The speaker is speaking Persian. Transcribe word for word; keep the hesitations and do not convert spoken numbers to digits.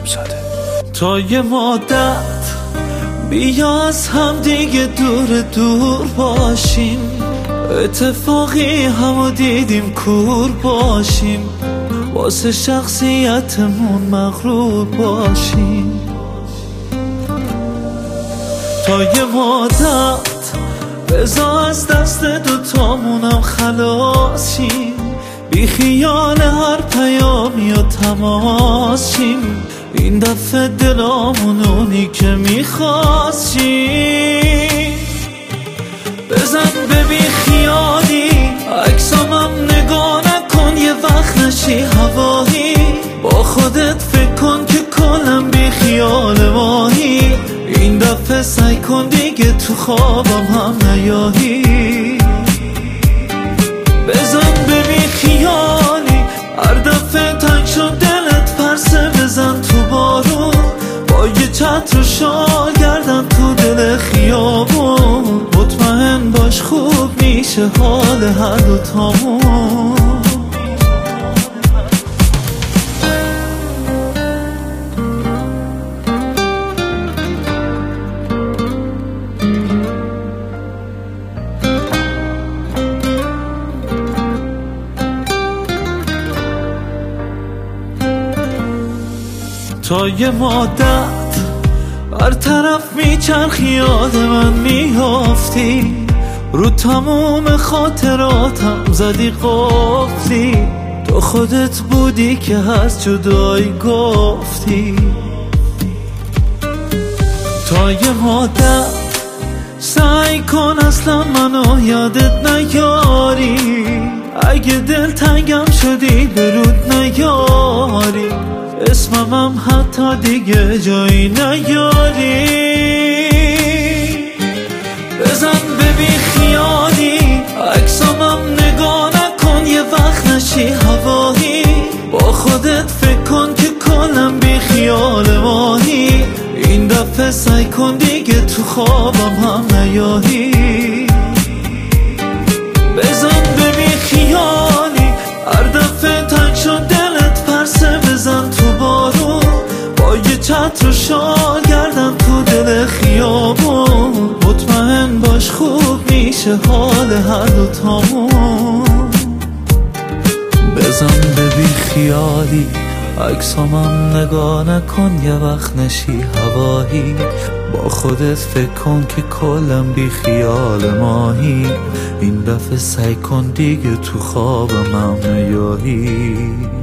امامزاده. تا یه مدت بیا از هم دیگه دور دور باشیم، اتفاقی همو دیدیم کور باشیم، واسه شخصیتمون مغرور باشیم. تا یه مدت بذار از دست دوتامونم خلاص شیم، بی خیال هر پیامی و تماس شیم، این دفعه دلامون اونی که میخواستیم. بزن به بی خیالی عکسامم نگاه نکن، یه وقت نشی هوایی، با خودت فکر کن که کلم بی خیال ماهی، این دفعه سعی کن دیگه تو خوابم هم نیایی. بزن به بی خیالی هر دفعه تنگ شد دلت پرسه بزن تو بارون، با یه چتر و شال گردم تو دل خیابون، مطمئن باش خوب میشه حال هر دوتامون. تا یه مدت بر طرف میچرخی یاد من میافتی، رو تموم خاطراتم زدی قفلی، تو خودت بودی که از جدایی گفتی. تا یه مدت سعی کن اصلا منو یادت نیاری، اگه دل تنگم شدی برود نیاری، اسممم حتی دیگه جایی نیاری. بزن به بی خیالی عکسامم نگاه نکن، یه وقت نشی هوایی، با خودت فکر کن که کلم بی خیال ماهی، این دفعه سعی کن دیگه تو خوابم هم نیایی. بزن به بی خیالی هر دفعه تنگ شد دلت پرسه بزن تو بارون، با یه چتر و شال گردم تو دل خیابون، مطمئن باش خوب میشه حال هر دوتامون. بزن به بی خیالی عکسامم نگاه نکن، یه وقت نشی هوایی، با خودت فکر کن که کلم بی خیال ماهی، این دفعه سعی کن دیگه تو خوابم هم نیایی.